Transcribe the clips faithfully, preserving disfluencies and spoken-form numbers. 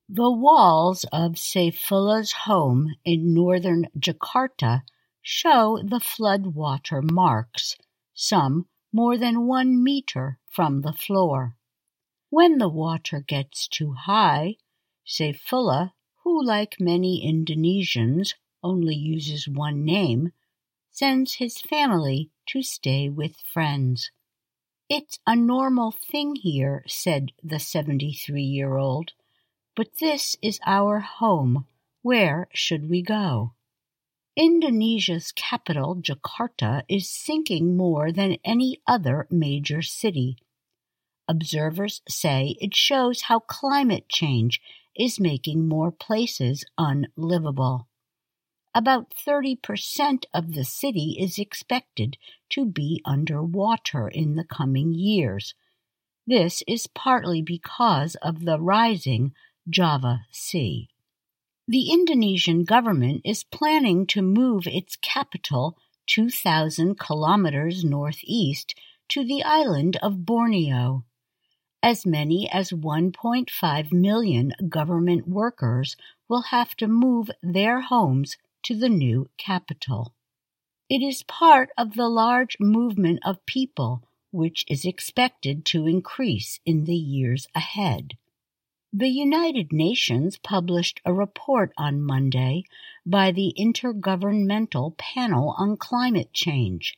The walls of Saifullah's home in northern Jakarta show the floodwater marks, some more than one meter from the floor. When the water gets too high, Saifullah, who like many Indonesians only uses one name, sends his family to stay with friends. "It's a normal thing here," said the seventy-three-year-old, "but this is our home. Where should we go?" Indonesia's capital, Jakarta, is sinking more than any other major city. Observers say it shows how climate change is making more places unlivable. About thirty percent of the city is expected to be underwater in the coming years. This is partly because of the rising Java Sea. The Indonesian government is planning to move its capital two thousand kilometers northeast to the island of Borneo. As many as one point five million government workers will have to move their homes to the new capital. It is part of the large movement of people which is expected to increase in the years ahead. The United Nations published a report on Monday by the Intergovernmental Panel on Climate Change.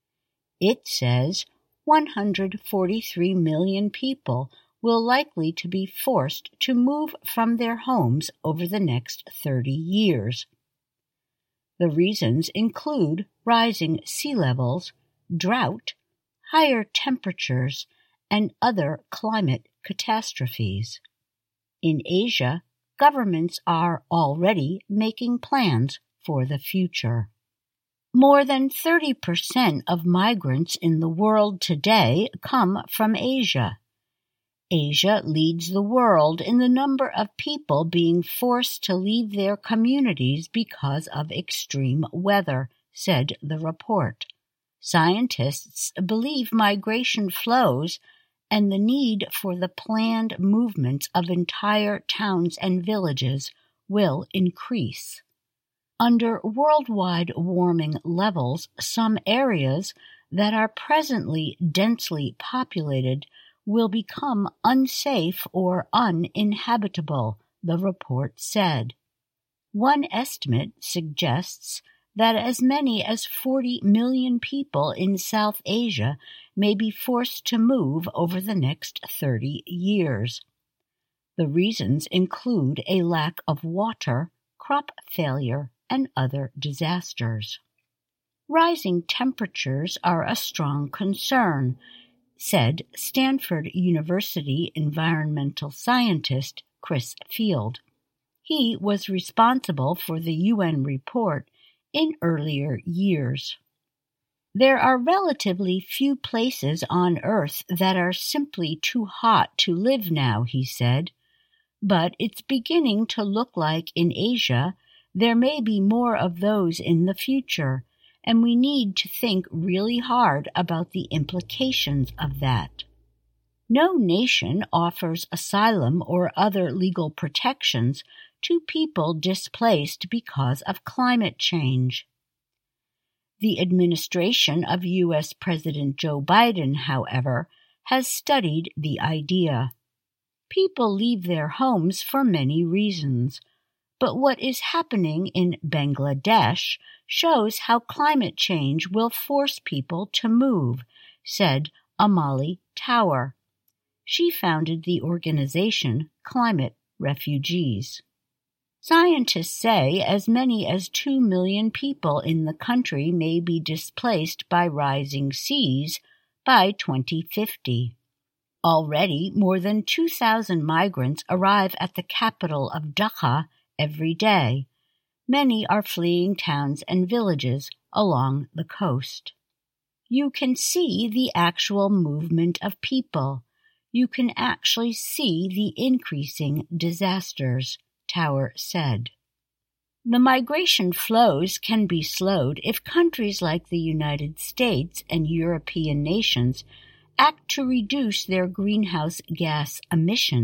It says one hundred forty-three million people will likely to be forced to move from their homes over the next thirty years. The reasons include rising sea levels, drought, higher temperatures, and other climate catastrophes. In Asia, governments are already making plans for the future. More than thirty percent of migrants in the world today come from Asia. Asia leads the world in the number of people being forced to leave their communities because of extreme weather, said the report. Scientists believe migration flows and the need for the planned movements of entire towns and villages will increase. Under worldwide warming levels, some areas that are presently densely populated will become unsafe or uninhabitable, the report said. One estimate suggests that as many as forty million people in South Asia may be forced to move over the next thirty years. The reasons include a lack of water, crop failure, and other disasters. Rising temperatures are a strong concern, said Stanford University environmental scientist Chris Field. He was responsible for the U N report in earlier years. There are relatively few places on Earth that are simply too hot to live now, he said, but it's beginning to look like in Asia there may be more of those in the future, and we need to think really hard about the implications of that. No nation offers asylum or other legal protections to people displaced because of climate change. The administration of U S President Joe Biden, however, has studied the idea. People leave their homes for many reasons, but what is happening in Bangladesh shows how climate change will force people to move, said Amali Tower. She founded the organization Climate Refugees. Scientists say as many as two million people in the country may be displaced by rising seas by twenty fifty. Already, more than two thousand migrants arrive at the capital of Dhaka every day. Many are fleeing towns and villages along the coast. You can see the actual movement of people. You can actually see the increasing disasters, Tower said. The migration flows can be slowed if countries like the United States and European nations act to reduce their greenhouse gas emissions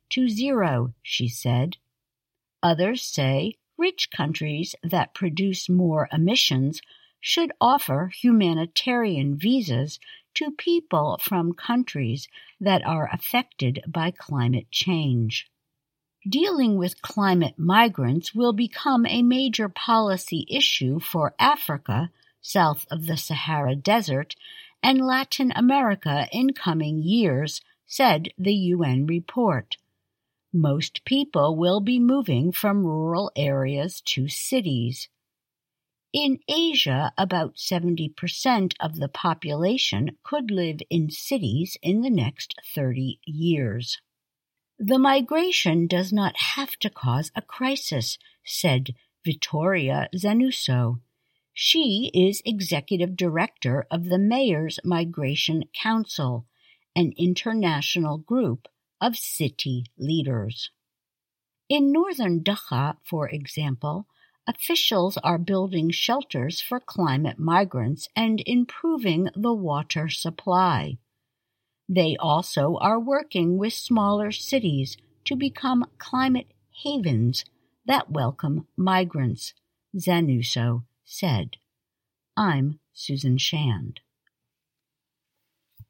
to zero, she said. Others say rich countries that produce more emissions should offer humanitarian visas to people from countries that are affected by climate change. Dealing with climate migrants will become a major policy issue for Africa, south of the Sahara Desert, and Latin America in coming years, said the U N report. Most people will be moving from rural areas to cities. In Asia, about seventy percent of the population could live in cities in the next thirty years. The migration does not have to cause a crisis, said Vittoria Zanusso. She is executive director of the Mayors Migration Council, an international group of city leaders. In northern Dhaka, for example, officials are building shelters for climate migrants and improving the water supply. They also are working with smaller cities to become climate havens that welcome migrants, Zanusso said. I'm Susan Shand.